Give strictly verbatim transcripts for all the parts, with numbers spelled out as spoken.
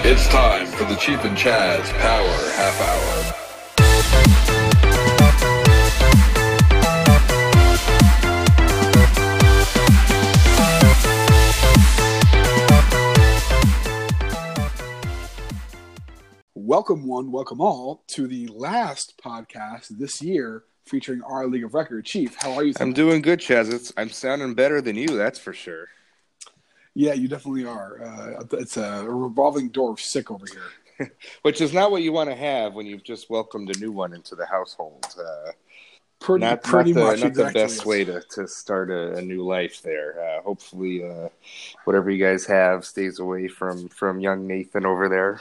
It's time for the Chief and Chaz Power Half Hour. Welcome one, welcome all to the last podcast this year featuring our League of Record. Chief, how are you today? I'm doing good, Chaz. It's, I'm sounding better than you, that's for sure. Yeah, you definitely are. Uh, it's a revolving door of sick over here. Which is not what you want to have when you've just welcomed a new one into the household. Uh, pretty not pretty not the, much not exactly the best is. way to, to start a, a new life there. Uh, hopefully, uh, whatever you guys have stays away from, from young Nathan over there.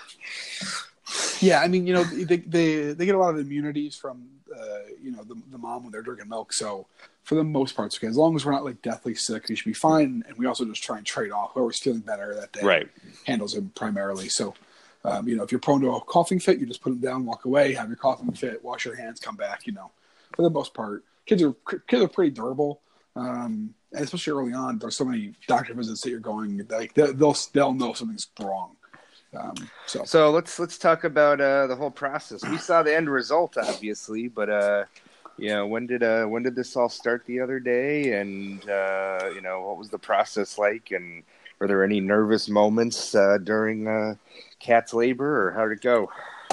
Yeah, I mean, you know, they they, they get a lot of immunities from, uh, you know, the, the mom when they're drinking milk. So for the most part, it's okay. As long as we're not like deathly sick, we should be fine. And we also just try and trade off whoever's feeling better that day. Right. Handles him primarily. So, um, you know, if you're prone to a coughing fit, you just put him down, walk away, have your coughing fit, wash your hands, come back. You know, for the most part, kids are kids are pretty durable. Um, and especially early on, there's so many doctor visits that you're going, like they'll they'll, they'll know something's wrong. Um, so. so let's let's talk about uh, the whole process. We saw the end result, obviously, but uh, you know, when did uh, when did this all start the other day? And uh, you know, what was the process like? And were there any nervous moments uh, during uh, Kat's labor, or how did it go?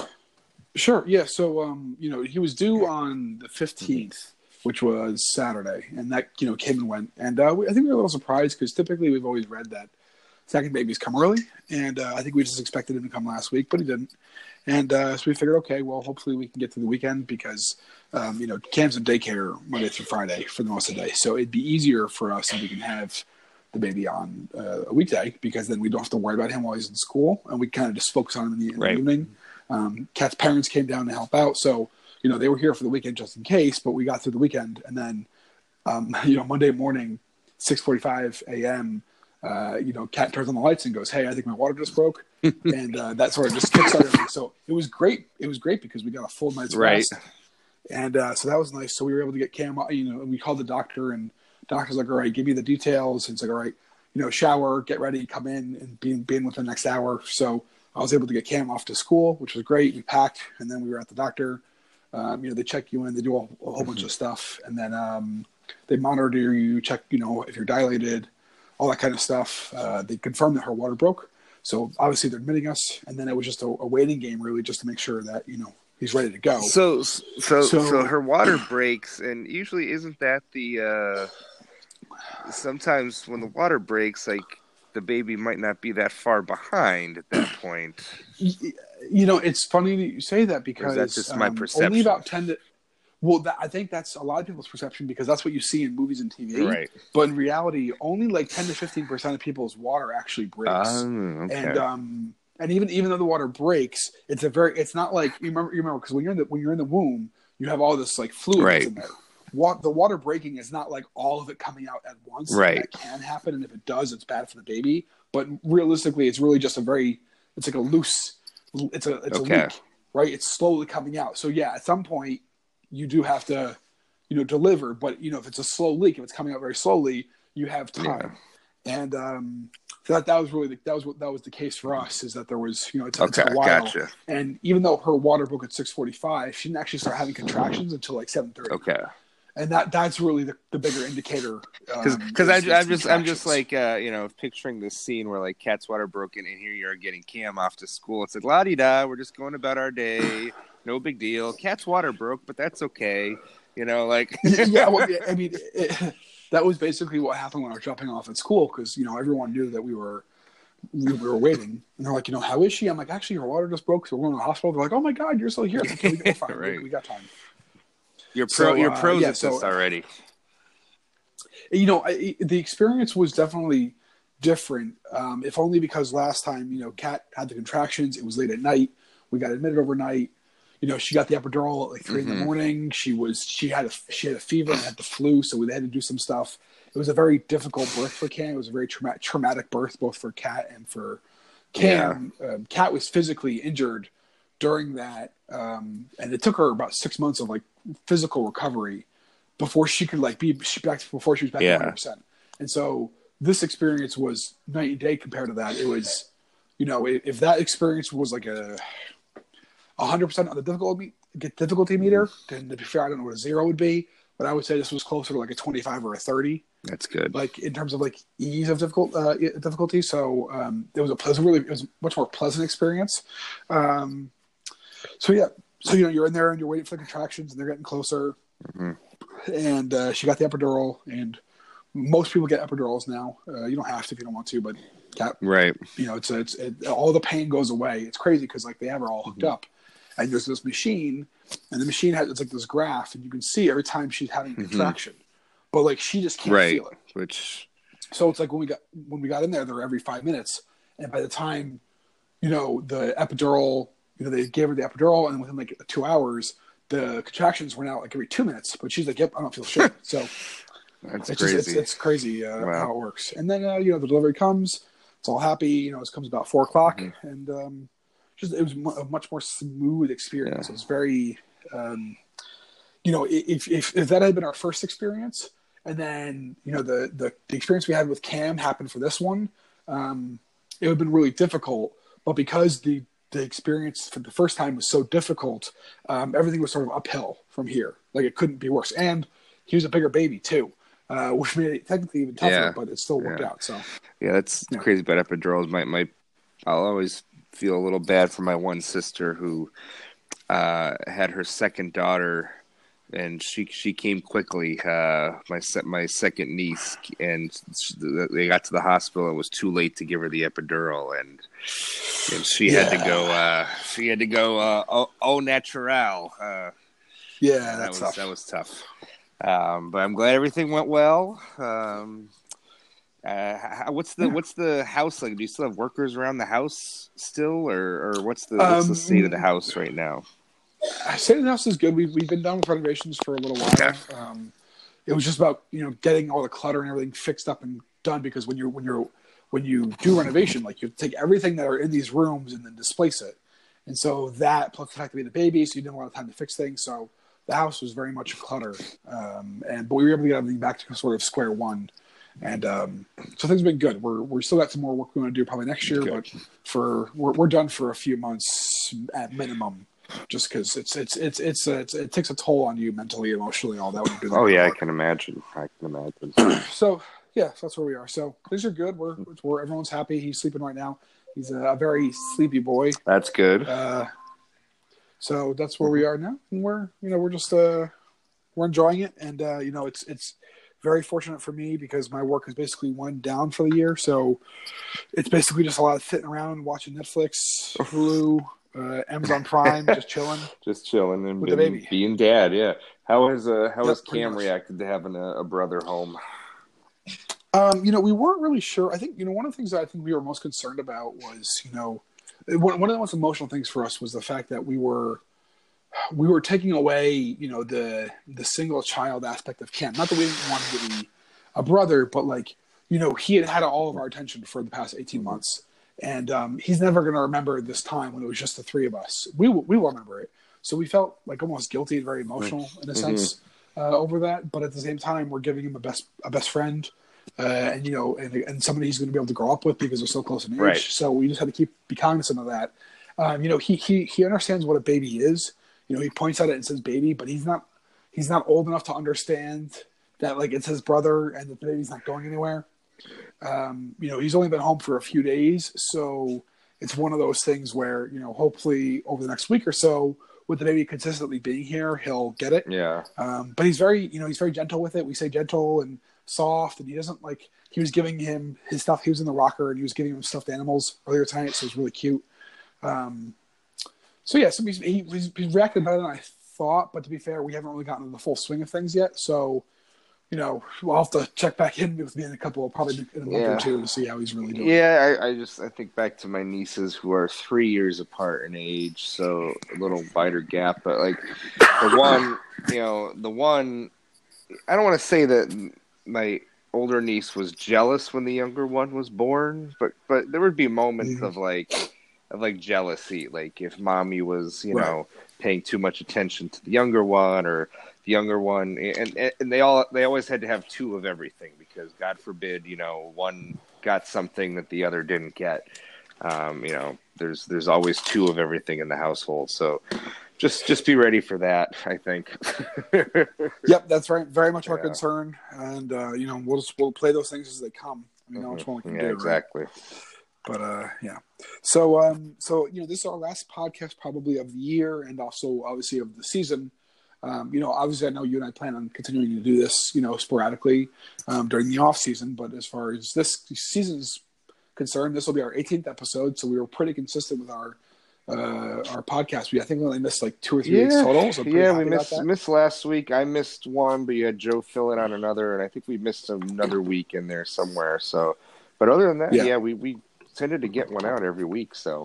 Sure. Yeah. So, um, you know, he was due on the fifteenth, which was Saturday, and that you know came and went. And uh, we, I think we were a little surprised because typically we've always read that second babies come early, and uh, I think we just expected him to come last week, but he didn't. And uh, so we figured, okay, well, hopefully we can get through the weekend because, um, you know, Cam's in daycare Monday through Friday for the most of the day. So it'd be easier for us if we can have the baby on uh, a weekday because then we don't have to worry about him while he's in school, and we kind of just focus on him in the, in right. the evening. Um, Kat's parents came down to help out, so, you know, they were here for the weekend just in case, but we got through the weekend. And then, um, you know, Monday morning, six forty-five a.m., Uh, you know, Kat turns on the lights and goes, "Hey, I think my water just broke," and uh, that sort of just kickstarted everything. So it was great. It was great because we got a full night's right. rest, and uh, so that was nice. So we were able to get Cam. You know, we called the doctor, and the doctor's like, "All right, give me the details." And it's like, "All right, you know, shower, get ready, come in, and be be in within the next hour." So I was able to get Cam off to school, which was great. We packed, and then we were at the doctor. Um, you know, they check you in, they do a, a whole bunch of stuff, and then um, they monitor you, check, you know, if you're dilated. All that kind of stuff. Uh, they confirmed that her water broke. So obviously they're admitting us. And then it was just a, a waiting game really just to make sure that, you know, he's ready to go. So, so, so, so her water breaks, and usually isn't that the, uh, sometimes when the water breaks, like the baby might not be that far behind at that point. You know, it's funny that you say that because or is that just my um, perception? Only about ten to, Well, that, I think that's a lot of people's perception because that's what you see in movies and T V. Right. But in reality, only like ten to fifteen percent of people's water actually breaks. Um, okay. And um, and even even though the water breaks, it's a very it's not like you remember you remember because when you're in the when you're in the womb, you have all this like fluid right. in there. What the water breaking is not like all of it coming out at once. Right. That can happen, and if it does, it's bad for the baby. But realistically, it's really just a very it's like a loose it's a it's okay. a leak, right? It's slowly coming out. So yeah, at some point you do have to, you know, deliver. But, you know, if it's a slow leak, if it's coming out very slowly, you have time. Yeah. And um, so that, that was really the, that was what that was the case for us is that there was, you know, it, t- okay, it took a while. Gotcha. And even though her water broke at six forty-five, she didn't actually start having contractions until like seven thirty. Okay. And that that's really the, the bigger indicator. Because um, because I'm, I'm just I'm just like uh, you know, picturing this scene where like Kat's water broken and here you're getting Cam off to school. It's like la di da, we're just going about our day. No big deal. Kat's water broke, but that's okay. You know, like yeah. Well, I mean, it, that was basically what happened when I was dropping off at school because you know everyone knew that we were we, we were waiting, and they're like, you know, how is she? I'm like, actually, her water just broke, so we're going to the hospital. They're like, oh my god, you're still here. Like, okay, we, we're fine. right. we, we got time. You're pro. So, you're uh, pros yeah, at so, this already. You know, I, the experience was definitely different. Um, if only because last time, you know, Kat had the contractions. It was late at night. We got admitted overnight. You know, she got the epidural at like three mm-hmm. in the morning. She was she had a she had a fever and had the flu, so we had to do some stuff. It was a very difficult birth for Cam. It was a very trauma- traumatic birth, both for Kat and for Cam. Yeah. Um, Kat was physically injured during that, um, and it took her about six months of like physical recovery before she could like be she back before she was back to yeah. one hundred percent. And so this experience was night and day compared to that. It was, you know, if, if that experience was like a one hundred percent on the difficulty difficulty meter, then to be fair, I don't know what a zero would be, but I would say this was closer to like a twenty-five or a thirty. That's good. Like in terms of like ease of difficult uh, difficulty. So um, it was a pleasant, really, it was a much more pleasant experience. Um, so yeah, so you know, you're in there and you're waiting for the contractions, and they're getting closer. Mm-hmm. And uh, she got the epidural, and most people get epidurals now. Uh, you don't have to if you don't want to, but that, right. You know, it's it's it, all the pain goes away. It's crazy because like they have her all hooked mm-hmm. up, and there's this machine, and the machine has it's like this graph, and you can see every time she's having a mm-hmm. contraction. But like she just can't right. feel it. Which so it's like when we got when we got in there, they were every five minutes, and by the time, you know, the epidural, you know, they gave her the epidural, and within like two hours, the contractions were now like every two minutes. But she's like, "Yep, I don't feel shit." So that's it's crazy. Just, it's, it's crazy uh, wow. how it works. And then uh, you know, the delivery comes. It's all happy. You know, it comes about four o'clock, mm-hmm. and um, just it was a much more smooth experience. Yeah. It was very, um, you know, if, if if that had been our first experience. And then, you know, the, the, the experience we had with Cam happened for this one. Um, it would have been really difficult. But because the, the experience for the first time was so difficult, um, everything was sort of uphill from here. Like, it couldn't be worse. And he was a bigger baby, too, uh, which made it technically even tougher, yeah. but it still worked yeah. out. So Yeah, that's yeah. crazy about epidurals. My, my, I'll always feel a little bad for my one sister who uh, had her second daughter, and she she came quickly. Uh, my my second niece, and she, they got to the hospital. It was too late to give her the epidural, and and she yeah. had to go. Uh, she had to go uh, au, au natural. Uh, yeah, that that's was tough. that was tough. Um, but I'm glad everything went well. Um, uh, how, what's the what's the house like? Do you still have workers around the house still, or or what's the what's the state of the house right now? I say the house is good. We've we've been done with renovations for a little while. Okay. Um, it was just about you know getting all the clutter and everything fixed up and done because when you're when you're when you do renovation, like you take everything that are in these rooms and then displace it, and so that plus the fact that we had a baby, so you didn't have a lot of time to fix things. So the house was very much clutter, um, and but we were able to get everything back to sort of square one, and um, so things have been good. We're we're still got some more work we want to do probably next year, good. but for we're we're done for a few months at minimum. Just because it's it's it's it's, uh, it's it takes a toll on you mentally, emotionally, all that. Would oh yeah, I can imagine. I can imagine. so yeah, so that's where we are. So things are good. We're we're everyone's happy. He's sleeping right now. He's a, a very sleepy boy. That's good. Uh, so that's where we are now, and we're you know we're just uh, we're enjoying it, and uh, you know it's it's very fortunate for me because my work is basically one down for the year. So it's basically just a lot of sitting around watching Netflix, Hulu. Uh, Amazon Prime, just chilling, just chilling, and with being, the baby. being dad. Yeah, how has uh, how yep, has Cam reacted to having a, a brother home? Um, you know, we weren't really sure. I think you know one of the things that I think we were most concerned about was you know one one of the most emotional things for us was the fact that we were we were taking away you know the the single child aspect of Cam. Not that we didn't want him to be a brother, but like you know he had had all of our attention for the past eighteen months. And um, he's never going to remember this time when it was just the three of us. We will, we will remember it. So we felt like almost guilty and very emotional in a mm-hmm. sense uh, over that. But at the same time, we're giving him a best a best friend, uh, and you know, and, and somebody he's going to be able to grow up with because they're so close in age. Right. So we just had to keep be cognizant of that. Um, you know, he he he understands what a baby is. You know, he points at it and says "baby," but he's not he's not old enough to understand that like it's his brother and that the baby's not going anywhere. Um, you know, he's only been home for a few days, so it's one of those things where, you know, hopefully over the next week or so, with the baby consistently being here, he'll get it. Yeah. Um, but he's very, you know, he's very gentle with it. We say gentle and soft, and he doesn't like, he was giving him his stuff. He was in the rocker and he was giving him stuffed animals earlier tonight, so it was really cute. Um, so yeah, so he's, he, he's, he's reacted better than I thought, but to be fair, we haven't really gotten into the full swing of things yet, so you know, we'll have to check back in with me in a couple, probably in a month yeah. or two to see how he's really doing. Yeah, I, I just I think back to my nieces who are three years apart in age, so a little wider gap. But like the one, you know, the one, I don't want to say that my older niece was jealous when the younger one was born, but but there would be moments mm-hmm. of like of like jealousy, like if mommy was, you right. know, paying too much attention to the younger one or the younger one, and and they all they always had to have two of everything because God forbid, you know, one got something that the other didn't get. Um, you know, there's there's always two of everything in the household, so just just be ready for that. I think. Yep, that's very very much our Yeah. concern, and uh, you know we'll just, we'll play those things as they come. I mean, mm-hmm. Which one we can yeah, do, exactly. Right? But uh, yeah, so um, so you know this is our last podcast probably of the year, and also obviously of the season. Um, you know, obviously, I know you and I plan on continuing to do this, you know, sporadically um, during the off season. But as far as this season's concerned, this will be our eighteenth episode, so we were pretty consistent with our uh, our podcast. We I think we only missed like two or three yeah. weeks total. So yeah, we missed missed last week. I missed one, but you had Joe fill in on another, and I think we missed another week in there somewhere. So, but other than that, yeah, yeah we we tended to get one out every week. So,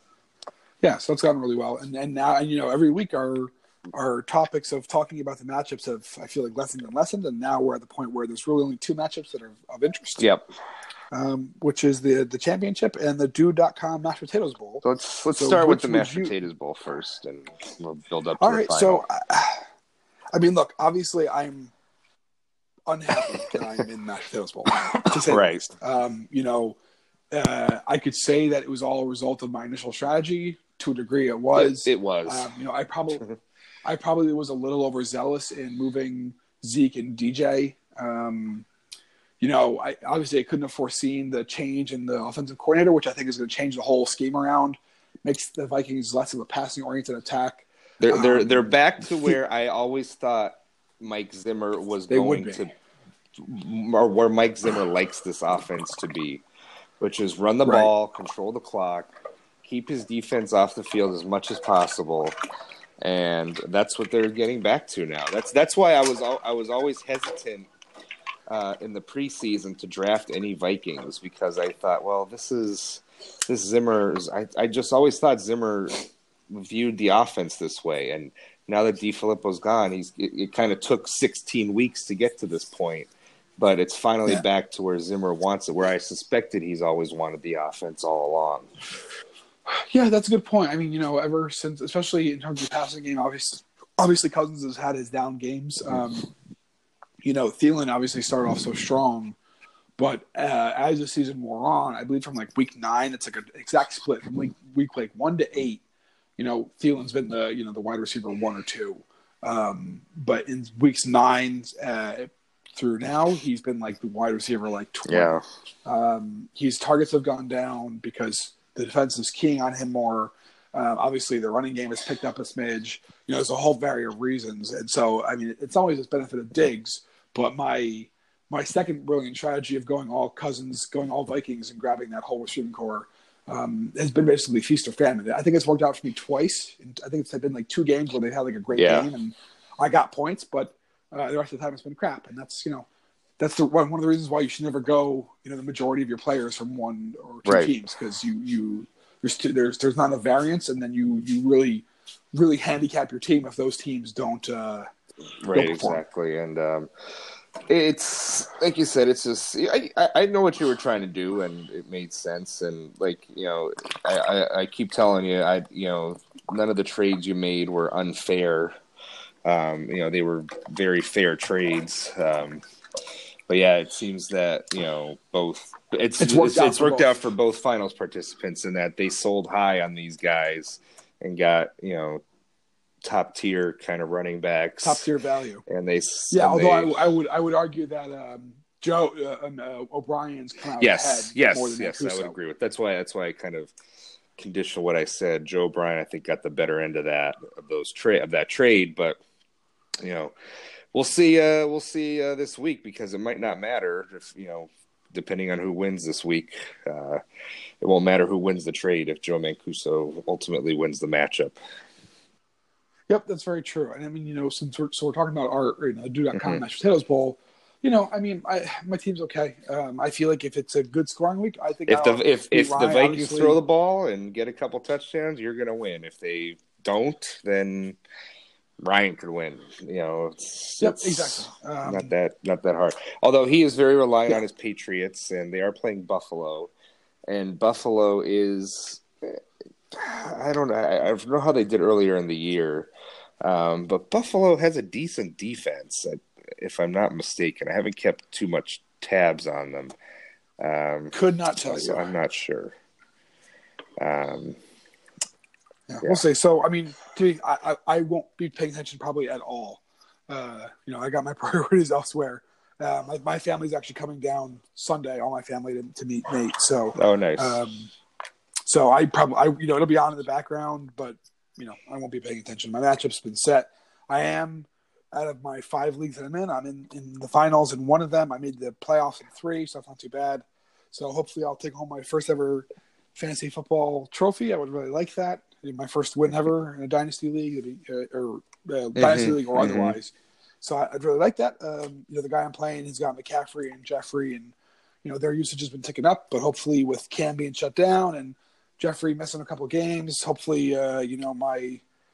yeah, so it's gone really well, and and now and you know every week our our topics of talking about the matchups have, I feel like, lessened and lessened, and now we're at the point where there's really only two matchups that are of interest. Yep. Um, which is the the championship and the Dude dot com Mashed Potatoes Bowl. So let's let's so start with the Mashed you... Potatoes Bowl first, and we'll build up to All the right, final. so, uh, I mean, look, obviously I'm unhappy that I'm in Mashed Potatoes Bowl, to say right. the least. Um, you know, uh, I could say that it was all a result of my initial strategy. To a degree, it was. It, it was. Um, you know, I probably... I probably was a little overzealous in moving Zeke and D J. Um, you know, I obviously I couldn't have foreseen the change in the offensive coordinator, which I think is going to change the whole scheme around, makes the Vikings less of a passing-oriented attack. They're um, they're they're back to where I always thought Mike Zimmer was going to, or where Mike Zimmer likes this offense to be, which is run the right. ball, control the clock, keep his defense off the field as much as possible. And that's what they're getting back to now. That's that's why I was I was always hesitant uh, in the preseason to draft any Vikings, because I thought, well, this is this Zimmer's. I I just always thought Zimmer viewed the offense this way, and now that DeFilippo's gone, he's it, it kind of took sixteen weeks to get to this point, but it's finally yeah. back to where Zimmer wants it. Where I suspected he's always wanted the offense all along. Yeah, that's a good point. I mean, you know, ever since, especially in terms of the passing game, obviously, obviously Cousins has had his down games. Um, you know, Thielen obviously started off so strong, but uh, as the season wore on, I believe from like week nine, it's like an exact split from week, week like one to eight. You know, Thielen's been the you know the wide receiver one or two, um, but in weeks nine uh, through now, he's been like the wide receiver like twenty. Yeah. Um, his targets have gone down because the defense is keying on him more. Um, obviously, the running game has picked up a smidge. You know, there's a whole variety of reasons. And so, I mean, it's always this benefit of Diggs. But my my second brilliant strategy of going all Cousins, going all Vikings, and grabbing that whole receiving core um, has been basically feast or famine. I think it's worked out for me twice. I think it's been like two games where they've had like a great yeah. game, and I got points. But uh, the rest of the time, it's been crap. And that's, you know, that's the, one of the reasons why you should never go, you know, the majority of your players from one or two right. teams, because you, you there's two, there's there's not enough variance, and then you you really really handicap your team if those teams don't uh, right don't exactly. And um, it's like you said, it's just I, I know what you were trying to do, and it made sense. And like you know, I, I, I keep telling you, I you know, none of the trades you made were unfair. Um, you know, they were very fair trades. Um, But yeah, it seems that you know both. It's it's worked, it's, out, it's worked out for both finals participants in that they sold high on these guys and got you know top tier kind of running backs, top tier value, and they yeah. and although they, I, I would I would argue that um, Joe uh, um, uh, O'Brien's come out yes ahead yes more than yes Mancuso. I would agree with that's why that's why I kind of conditional what I said. Joe O'Brien I think got the better end of that of those trade of that trade, but you know. We'll see. Uh, we'll see uh, this week because it might not matter if you know, depending on who wins this week. Uh, it won't matter who wins the trade if Joe Mancuso ultimately wins the matchup. Yep, that's very true. And I mean, you know, since we're so we're talking about our you know Dude dot com mm-hmm. Mashed Potatoes Bowl, you know, I mean, I, my team's okay. Um, I feel like if it's a good scoring week, I think if the I'll if if Ryan, the Vikings obviously. throw the ball and get a couple touchdowns, you're going to win. If they don't, then Ryan could win. You know, it's, yep, it's exactly. Um, not that not that hard. Although he is very reliant yeah. on his Patriots, and they are playing Buffalo, and Buffalo is. I don't know. I don't know how they did earlier in the year, um, but Buffalo has a decent defense, if I'm not mistaken. I haven't kept too much tabs on them. Um, Could not tell so you. I'm not sure. Um, Yeah, Yeah. we'll see. So, I mean, to me, I, I, I won't be paying attention probably at all. Uh, you know, I got my priorities elsewhere. Uh, my, my family's actually coming down Sunday, all my family to, to meet Nate. So, oh, nice. um, so I probably, I, you know, it'll be on in the background, but, you know, I won't be paying attention. My matchup's been set. I am, out of my five leagues that I'm in, I'm in, in the finals in one of them. I made the playoffs in three, so that's not too bad. So hopefully I'll take home my first ever fantasy football trophy. I would really like that. My first win ever in a dynasty league, uh, or uh, dynasty Mm-hmm, league or mm-hmm. otherwise. So I, I'd really like that. Um, you know, the guy I'm playing, he's got McCaffrey and Jeffrey, and you know their usage has been ticking up. But hopefully, with Cam being shut down and Jeffrey missing a couple of games, hopefully, uh, you know my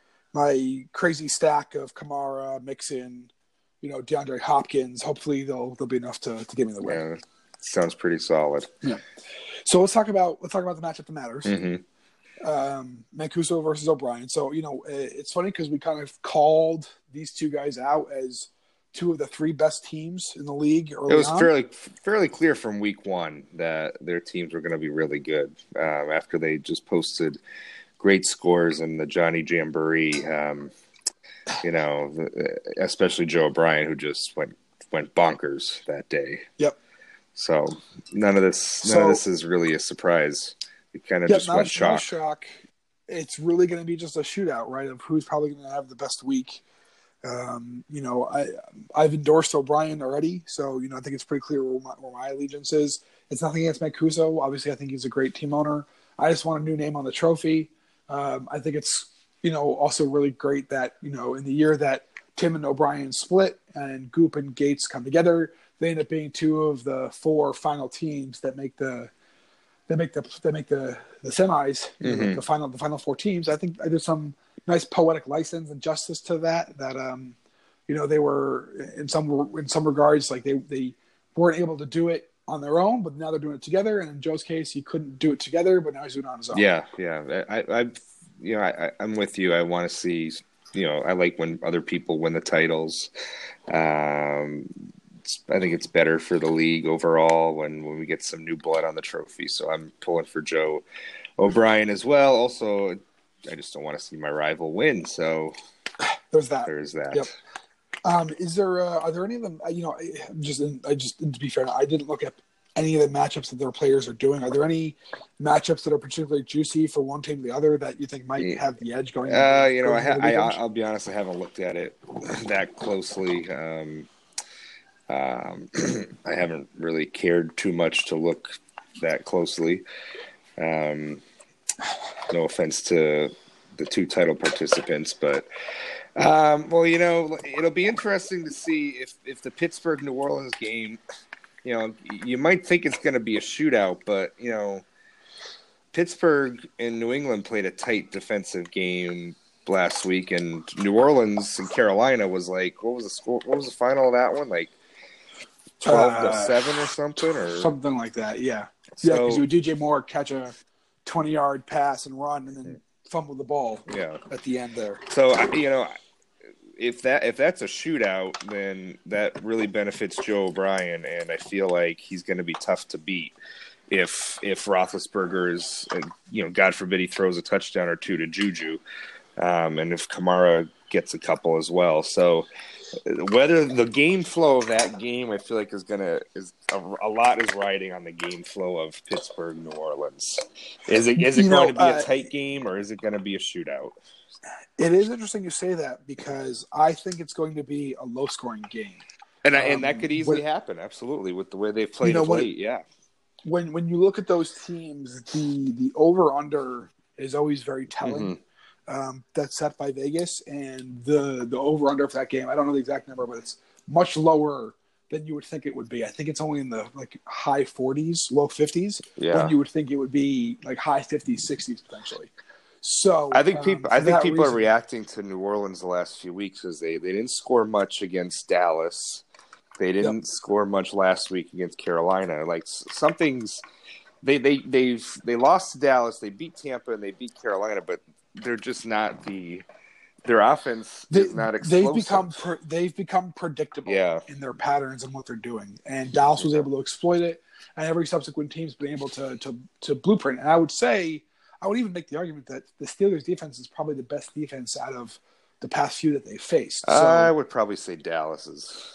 my crazy stack of Kamara, Mixon, you know DeAndre Hopkins. Hopefully, they'll they'll be enough to, to give me the win. Yeah, sounds pretty solid. Yeah. So let's talk about let's talk about the matchup that matters. Mm-hmm. Um, Mancuso versus O'Brien. So, you know, it's funny because we kind of called these two guys out as two of the three best teams in the league early It was on. fairly fairly clear from week one that their teams were going to be really good um, after they just posted great scores in the Johnny Jamboree, um, you know, especially Joe O'Brien, who just went went bonkers that day. Yep. So none of this none So, of this is really a surprise. It kind of yep, just not, went not shock. a shock. It's really going to be just a shootout, right, of who's probably going to have the best week. Um, you know, I, I've endorsed O'Brien already, so, you know, I think it's pretty clear where my, where my allegiance is. It's nothing against Mancuso. Obviously, I think he's a great team owner. I just want a new name on the trophy. Um, I think it's, you know, also really great that, you know, in the year that Tim and O'Brien split and Goop and Gates come together, they end up being two of the four final teams that make the they make the they make the, the semis, you know, Mm-hmm. the, the final the final four teams. I think there's some nice poetic license and justice to that. That um, you know, they were in some in some regards like they they weren't able to do it on their own, but now they're doing it together. And in Joe's case, he couldn't do it together, but now he's doing it on his own. Yeah, yeah. I, I, you know, I, I'm with you. I want to see, you know, I like when other people win the titles. Um, I think it's better for the league overall when, when we get some new blood on the trophy. So I'm pulling for Joe O'Brien as well. Also, I just don't want to see my rival win. So There's that. there's that. Yep. Um, is there uh, are there any of them? You know, I, I'm just I just to be fair, I didn't look at any of the matchups that their players are doing. Are there any matchups that are particularly juicy for one team or the other that you think might have the edge going? Uh, you know, I, going ha- into the I weekend? I'll be honest, I haven't looked at it that closely. Um, um, I haven't really cared too much to look that closely. Um, no offense to the two title participants, but um, well, you know, it'll be interesting to see if if the Pittsburgh New Orleans game. You know, you might think it's going to be a shootout, but you know, Pittsburgh and New England played a tight defensive game last week, and New Orleans and Carolina was like, what was the score? What was the final of that one? Like twelve to Uh, seven or something, or something like that. Yeah, So- yeah. Because you would D J Moore catch a twenty-yard pass and run, and then fumble the ball yeah. at the end there. So I- you know, if that if that's a shootout, then that really benefits Joe O'Brien, and I feel like he's going to be tough to beat. If if Roethlisberger is, you know, God forbid he throws a touchdown or two to Juju, um, and if Kamara gets a couple as well. So whether the game flow of that game, I feel like is gonna is a, a lot is riding on the game flow of Pittsburgh New Orleans. Is it is it You going know, to be a uh, tight game, or is it going to be a shootout? It is interesting you say that because I think it's going to be a low-scoring game. And I, and that Um, could easily what- happen, absolutely, with the way they've played You know of what- late. Yeah, When when you look at those teams, the the over-under is always very telling. Um, that's set by Vegas, and the the over-under for that game, I don't know the exact number, but it's much lower than you would think it would be. I think it's only in the like high forties, low fifties, Yeah. when you would think it would be like high fifties, sixties potentially. So I think um, people. for I think that people are reason- reacting to New Orleans the last few weeks because they, they didn't score much against Dallas. They didn't score much last week against Carolina. Like s- something's they they they've they lost to Dallas. They beat Tampa and they beat Carolina, but they're just not the their offense They, is not explosive. they've become pre- they've become predictable Yeah. in their patterns and what they're doing, and Dallas was able to exploit it, and every subsequent team's been able to to to blueprint. And I would say, I would even make the argument that the Steelers' defense is probably the best defense out of the past few that they faced. So, I would probably say Dallas's.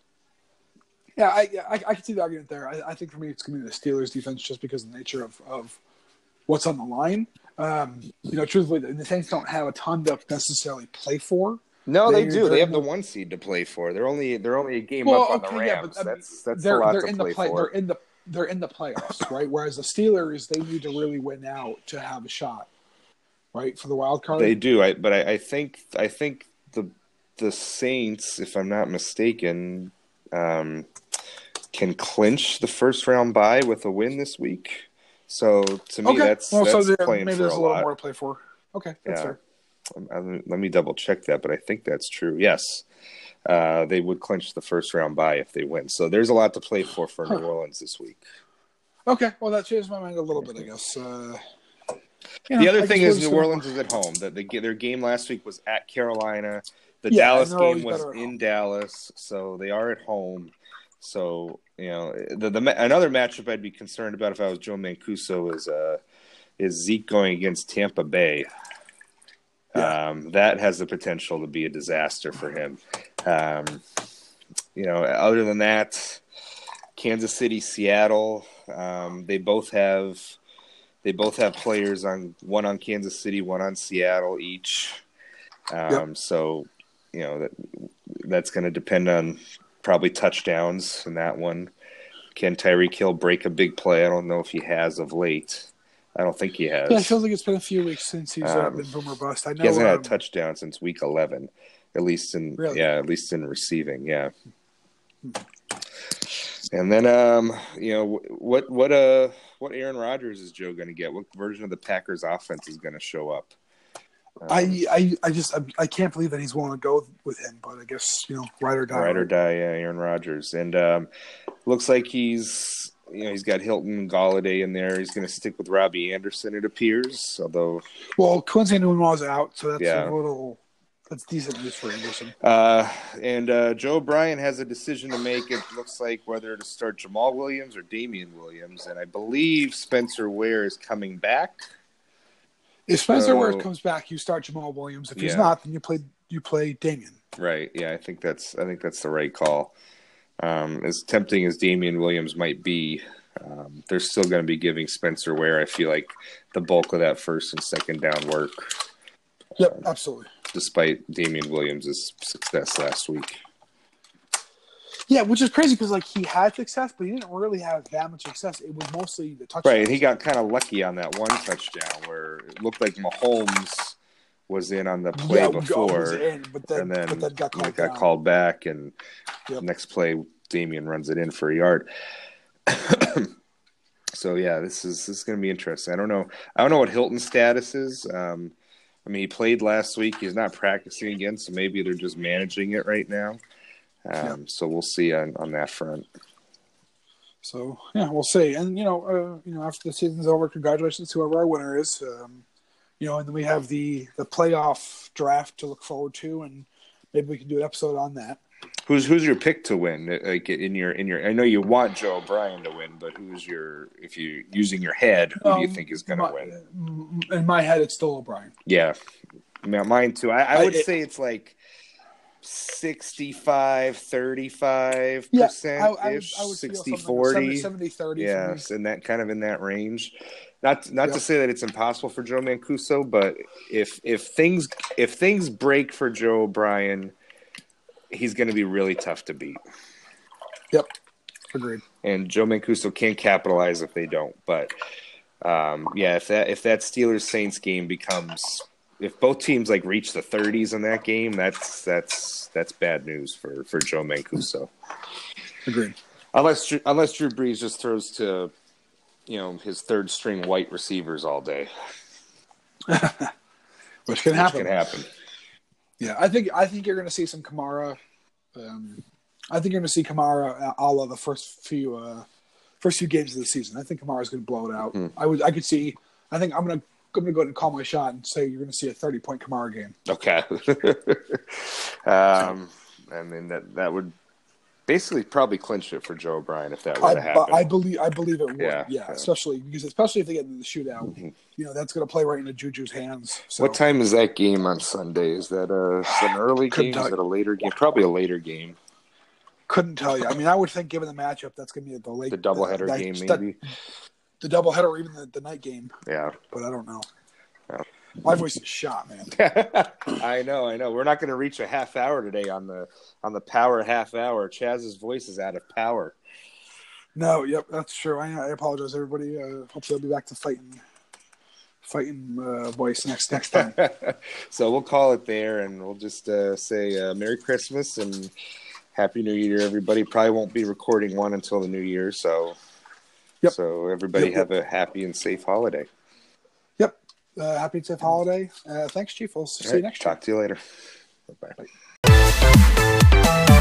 Yeah, I, I I can see the argument there. I, I think for me it's going to be the Steelers' defense just because of the nature of, of what's on the line. Um, you know, truthfully, the Saints don't have a ton to necessarily play for. No, they, they do. They have more... the one seed to play for. They're only they're only a game well, up on okay, the Rams. Yeah, but, I mean, that's that's they're, a lot they're to in play, the play, for. They're in the they're in the playoffs, right? Whereas the Steelers, they need to really win out to have a shot, right, for the wild card. They do, I, but I, I think I think the the Saints, if I'm not mistaken, um, can clinch the first round bye with a win this week. So to me, okay. that's well, that's so playing maybe for there's a a little lot. more to play for. Okay, that's yeah. fair. Um, let me double check that, but I think that's true. Yes, uh, they would clinch the first round bye if they win. So there's a lot to play for for huh. New Orleans this week. Okay, well that changes my mind a little bit, I guess. Uh, you know, the other I thing is New Orleans is at home. That the, their game last week was at Carolina. The yeah, Dallas game was in Dallas, so they are at home. So you know, the, the another matchup I'd be concerned about if I was Joe Mancuso is uh, is Zeke going against Tampa Bay. Yeah. Um, that has the potential to be a disaster for him. Um, you know, other than that, Kansas City, Seattle, um, they both have they both have players on one on Kansas City, one on Seattle each. Um, yep. So, you know that that's going to depend on probably touchdowns in that one. Can Tyreek Hill break a big play? I don't know if he has of late. I don't think he has. Yeah, it feels like it's been a few weeks since he's uh, um, been boom or bust. I know he hasn't um, had a touchdown since week eleven, at least in really? yeah, at least in receiving. Yeah. Hmm. And then, um, you know, what what uh what Aaron Rodgers is Joe going to get? What version of the Packers offense is going to show up? Um, I, I I just I, I can't believe that he's willing to go with him, but I guess you know, ride or die. Ride or die, yeah, Aaron Rodgers, and um, looks like he's. You know, he's got Hilton and Golladay in there. He's going to stick with Robbie Anderson, it appears. Although, well, Quincy Nunez out, so that's yeah. a little that's decent news for Anderson. Uh, and uh, Joe Bryan has a decision to make. It looks like whether to start Jamal Williams or Damian Williams, and I believe Spencer Ware is coming back. If Spencer so, Ware comes back, you start Jamal Williams. If he's yeah. not, then you play you play Damian. Right. Yeah, I think that's I think that's the right call. Um, as tempting as Damian Williams might be, um, they're still going to be giving Spencer Ware, I feel like, the bulk of that first and second down work. Yep, um, absolutely. Despite Damian Williams' success last week. Yeah, which is crazy because like he had success, but he didn't really have that much success. It was mostly the touchdown. Right, and he got kind of lucky on that one touchdown where it looked like Mahomes was in on the play yeah, before, in, but then, and then but then got, called, it got called back, and yep. the next play, Damian runs it in for a yard. So yeah, this is this is going to be interesting. I don't know. I don't know what Hilton's status is. Um, I mean, he played last week. He's not practicing again, so maybe they're just managing it right now. Um, yep. So we'll see on, on that front. So yeah, we'll see. And you know, uh, you know, after the season's over, congratulations to whoever our winner is. Um, You know, and then we have the, the playoff draft to look forward to, and maybe we can do an episode on that. Who's who's your pick to win? Like in your in your, I know you want Joe O'Brien to win, but who's your if you using your head, who um, do you think is going to win? In my head, it's still O'Brien. Yeah, mine too. I, I would I, it, say it's like sixty-five thirty-five yeah, percent I, I would, I would sixty forty seventy thirty. Yes, and that kind of in that range. Not not yep. to say that it's impossible for Joe Mancuso, but if if things if things break for Joe O'Brien, he's going to be really tough to beat. Yep, agreed. And Joe Mancuso can't capitalize if they don't. But um, yeah, if that if that Steelers Saints game becomes if both teams like reach the thirties in that game, that's that's that's bad news for, for Joe Mancuso. Agreed. Unless unless Drew Brees just throws to you know, his third string white receivers all day. Which can happen. Which can happen. Yeah, I think I think you're going to see some Kamara. Um, I think you're going to see Kamara all of the first few uh, first few games of the season. I think Kamara's going to blow it out. Mm-hmm. I would I could see. I think I'm going to I'm going to go ahead and call my shot and say you're going to see a thirty point Kamara game. Okay. um, I mean that that would basically probably clinched it for Joe O'Brien if that were to I, happen. I believe I believe it would. Yeah, Yeah, yeah. especially because especially if they get into the shootout, Mm-hmm. you know that's going to play right into Juju's hands. So. What time is that game on Sunday? Is that a, is that an early Couldn't game? Is tell it a later game? Probably a later game. Couldn't tell you. I mean, I would think given the matchup, that's going to be the late, The doubleheader that, game, that, maybe. the doubleheader or even the, the night game. Yeah. But I don't know. Yeah. My voice is shot, man. I know, I know. We're not going to reach a half hour today on the on the power half hour. Chaz's voice is out of power. No, yep, that's true. I, I apologize, everybody. Uh, hopefully, I'll be back to fighting, fighting uh, voice next next time. So we'll call it there, and we'll just uh, say uh, Merry Christmas and Happy New Year, everybody. Probably won't be recording one until the New Year, so yep. so everybody Yep, have yep. a happy and safe holiday. Yep. Uh, happy and safe holiday. Uh, thanks, Chief. We'll see All you right, next time. talk to you later. Bye-bye.